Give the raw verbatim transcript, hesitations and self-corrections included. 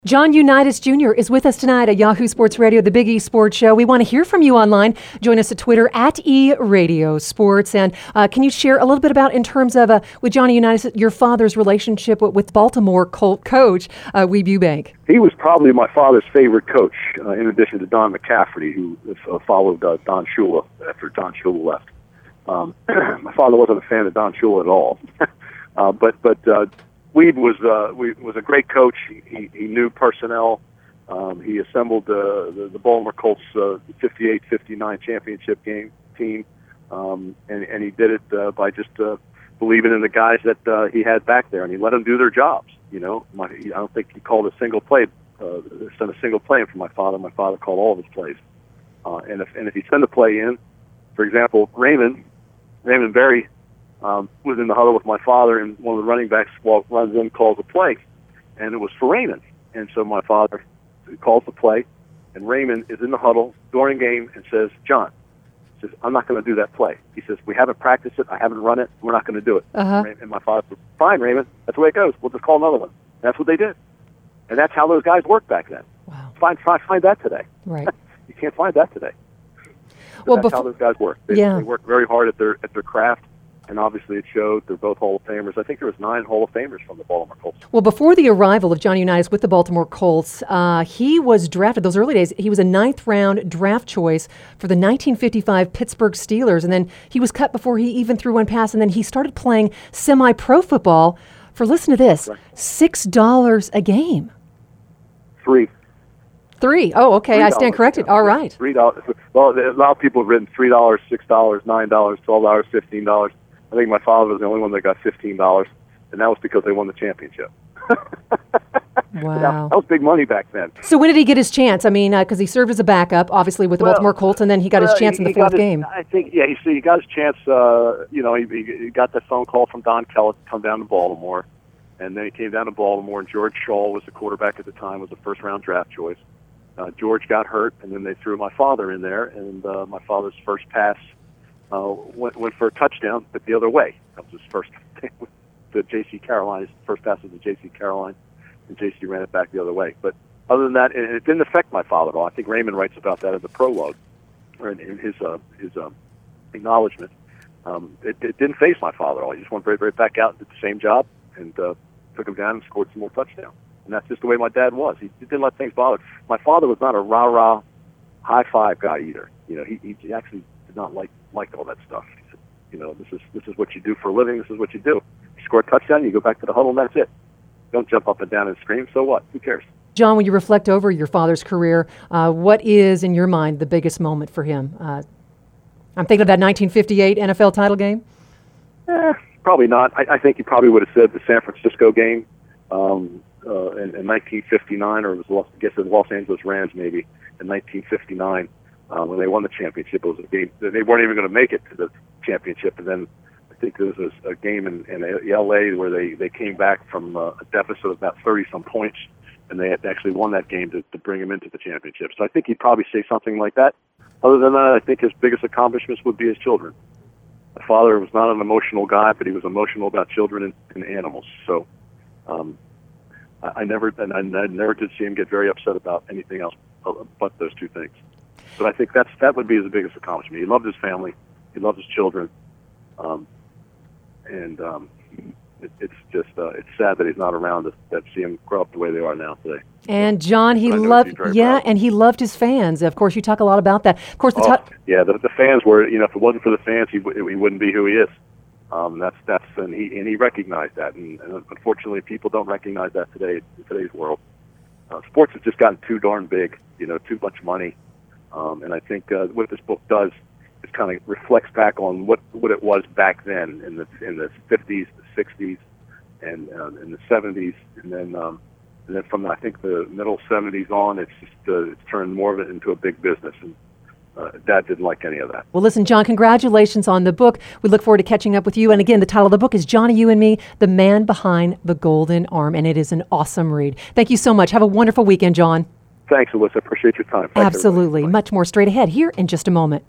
John Unitas Junior is with us tonight at Yahoo Sports Radio, the Big E Sports Show. We want to hear from you online. Join us at Twitter at E Radio Sports. And uh, can you share a little bit about, in terms of, uh, with Johnny Unitas, your father's relationship with, with Baltimore Colt coach, uh, Weeb Ewbank? He was probably my father's favorite coach, uh, in addition to Don McCafferty, who uh, followed uh, Don Shula after Don Shula left. Um, my father wasn't a fan of Don Shula at all. uh, but, but, uh, Weeb was uh, we, was a great coach. He, he knew personnel. Um, he assembled uh, the, the Baltimore Colts uh, fifty-eight fifty-nine championship game team, um, and, and he did it uh, by just uh, believing in the guys that uh, he had back there, and he let them do their jobs. You know, my, I don't think he called a single play, uh, sent a single play in for my father. My father called all of his plays, uh, and if and if he sent a play in, for example, Raymond Raymond Berry. Um, was in the huddle with my father, and one of the running backs walk, runs in, calls a play, and it was for Raymond. And so my father calls the play, and Raymond is in the huddle during game and says, "John," says, "I'm not going to do that play." He says, "We haven't practiced it. I haven't run it. We're not going to do it." Uh-huh. And my father said, "Fine, Raymond. That's the way it goes. We'll just call another one." That's what they did, and that's how those guys worked back then. Wow. Find find, find that today. Right. You can't find that today. But Well, that's before, how those guys work. They, yeah. they work very hard at their at their craft. And obviously it showed. They're both Hall of Famers. I think there was nine Hall of Famers from the Baltimore Colts. Well, before the arrival of Johnny Unitas with the Baltimore Colts, uh, he was drafted, those early days, he was a ninth round draft choice for the nineteen fifty-five Pittsburgh Steelers. And then he was cut before he even threw one pass. And then he started playing semi-pro football for, listen to this, Right. six dollars a game. Three. Three. Oh, okay. Three I stand dollars. corrected. All right. Three dollars. Well, a lot of people have written three dollars, six dollars, nine dollars, twelve dollars, fifteen dollars. I think my father was the only one that got fifteen dollars, and that was because they won the championship. Wow. That was big money back then. So when did he get his chance? I mean, because uh, he served as a backup, obviously, with the Well, Baltimore Colts, and then he got his Well, chance he- in the he got fourth his- game. I think, yeah, he, see, he got his chance. Uh, you know, he, he got that phone call from Don Kellett to come down to Baltimore, and then he came down to Baltimore, and George Shaw was the quarterback at the time, was the first-round draft choice. Uh, George got hurt, and then they threw my father in there, and uh, my father's first pass uh, went, went for a touchdown, but the other way. That was his first to J C Caroline. His first pass was to J C Caroline, and J C ran it back the other way. But other than that, it, it didn't affect my father at all. I think Raymond writes about that in the prologue, or in, in his uh, his um, acknowledgement. Um, it, it didn't faze my father at all. He just went right, right back out and did the same job, and uh, took him down and scored some more touchdowns. And that's just the way my dad was. He didn't let things bother. My father was not a rah-rah, high-five guy either. You know, he, he actually did not like like all that stuff. He said, you know, this is this is what you do for a living. This is what you do. You score a touchdown, you go back to the huddle, and that's it. Don't jump up and down and scream. So what? Who cares? John, when you reflect over your father's career, uh, what is, in your mind, the biggest moment for him? Uh, I'm thinking of that nineteen fifty-eight N F L title game. Eh, probably not. I, I think he probably would have said the San Francisco game um, uh, in, in nineteen fifty-nine, or it was Los, I guess the Los Angeles Rams maybe in nineteen fifty-nine uh, when they won the championship. It was a game they weren't even going to make it to the championship, and then I think there was a, a game in, in L A where they, they came back from uh, a deficit of about thirty some points, and they had actually won that game to, to bring him into the championship. So I think he'd probably say something like that. Other than that, I think his biggest accomplishments would be his children. My father was not an emotional guy, but he was emotional about children and, and animals. So um, I, I never and I, I never did see him get very upset about anything else but those two things. But I think that's that would be his biggest accomplishment. He loved his family. He loved his children. Um, and um, it, it's just uh, it's sad that he's not around to that see him grow up the way they are now today. And John, he But I know he'd loved, be very yeah, proud. and he loved his fans. Of course, you talk a lot about that. Of course, the Oh, ti- yeah, the, the fans were, you know, if it wasn't for the fans, he, w- he wouldn't be who he is. Um, that's that's and he and he recognized that, and, and unfortunately, people don't recognize that today in today's world. Uh, sports has just gotten too darn big, you know, too much money, um, and I think uh, what this book does is kind of reflects back on what, what it was back then in the in the fifties, the sixties, and uh, in the seventies, and then um, and then from I think the middle seventies on, it's just uh, it's turned more of it into a big business, and uh, Dad didn't like any of that. Well, listen, John, congratulations on the book. We look forward to catching up with you. And again, the title of the book is Johnny, You and Me, The Man Behind the Golden Arm, and it is an awesome read. Thank you so much. Have a wonderful weekend, John. Thanks, Alyssa. Appreciate your time. Thanks, Absolutely. everybody. Bye. Much more straight ahead here in just a moment.